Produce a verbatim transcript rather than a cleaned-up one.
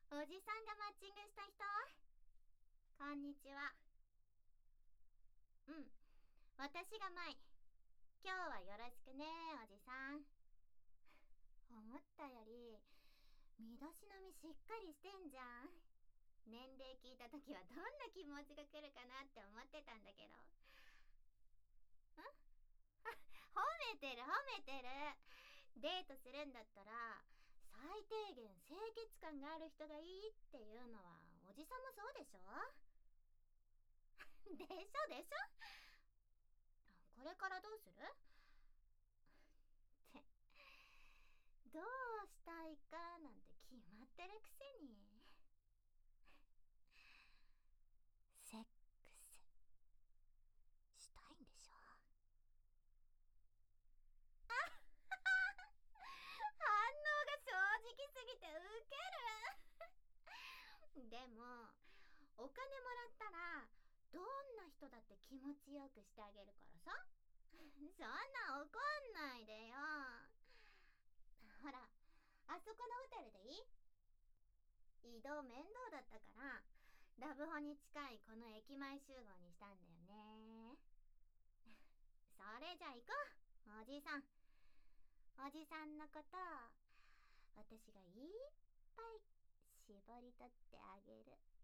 おじさんがマッチングした人？こんにちは。うん、私が舞。今日はよろしくね、おじさん。思ったより身だしなみしっかりしてんじゃん。年齢聞いた時はどんな気持ちが来るかなって思ってたんだけど。ん褒めてる褒めてる。デートするんだったら最低限清潔感がある人がいいっていうのはおじさんもそうでしょ？でしょでしょ。これからどうするってどうしたいかなんて決まってるくせに。セックスしたいんでしょ？反応が正直すぎてウケる。でもお金もらったらどんな人だって気持ちよくしてあげるからさ。そんな怒んないでよ。ほら、あそこのホテルでいい？移動面倒だったからラブホに近いこの駅前集合にしたんだよね。それじゃ行こう、おじさん。おじさんのこと私がいっぱい絞り取ってあげる。